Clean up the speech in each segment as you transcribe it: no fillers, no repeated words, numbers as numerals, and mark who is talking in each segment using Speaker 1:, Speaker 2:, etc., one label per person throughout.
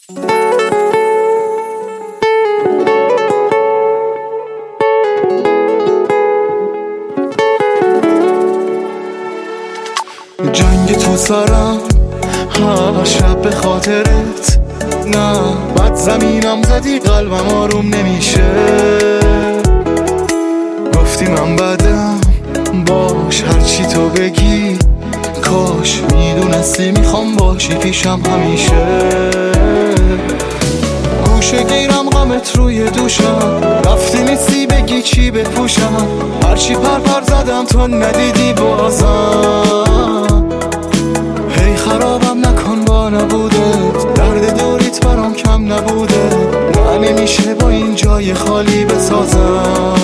Speaker 1: جنگ تو سرم هر شب به خاطرت، نه بد زمینم زدی قلبم آروم نمیشه. گفتی من بدم باش هرچی تو بگی، کاش میدونستی میخوام باشی پیشم همیشه. گوشه گیرم غمت روی دوشم، رفتی نیستی بگی چی بپوشم. هرچی پر زدم تو ندیدی بازم. هی خرابم نکن با نبودت، درد دوریت برام کم نبوده. نه نمیشه با این جای خالی بسازم.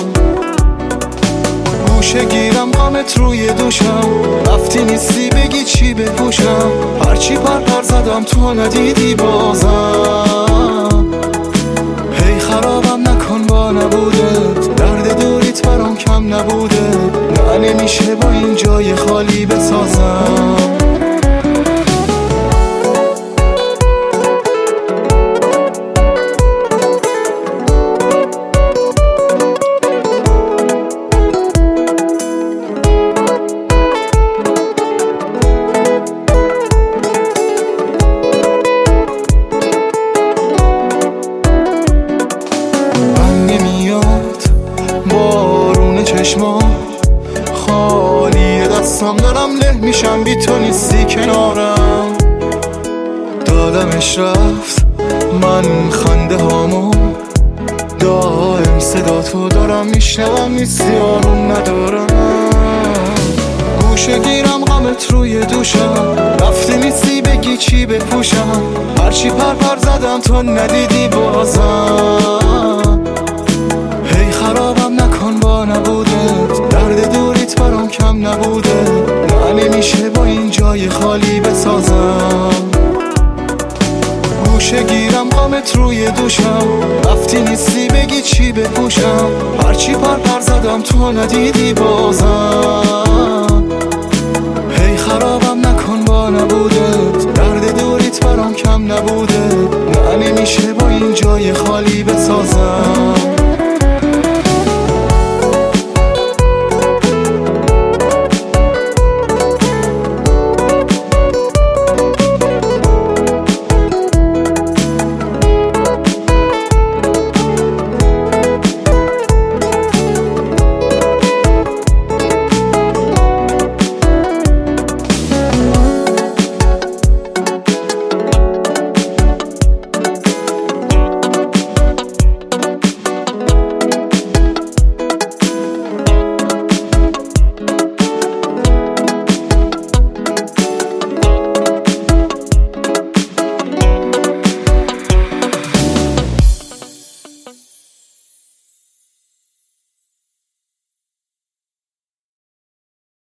Speaker 1: گوشه گیرم غمت روی دوشم، رفتی نیستی بگی چی بپوشم. هرچی پر زدم تو ندیدی بازم. هی خرابم نکن با نبودت، درد دوریت برام کم نبوده. نه نمیشه با این جای خالی بسازم. چشما خالی دستم، دارم له میشم بی تو نیستی کنارم. دادمش رفت من خنده هامو، دائم صدا تو دارم میشنوم نیستی آروم ندارم. گوشه گیرم غمت روی دوشم، رفتی نیستی بگی چی بپوشم. هرچی پر زدم تو ندیدی بازم. هی خرابم نکن با نبودت، درد دوریت برام کم نبوده. نه نمیشه با این جای خالی بسازم. گوشه گیرم غمت روی دوشم، رفتی نیستی بگی چی بپوشم. هرچی پر زدم تو ندیدی بازم. هی خرابم نکن با نبودت، درد دوریت برام کم نبوده. نه نمیشه با این جای خالی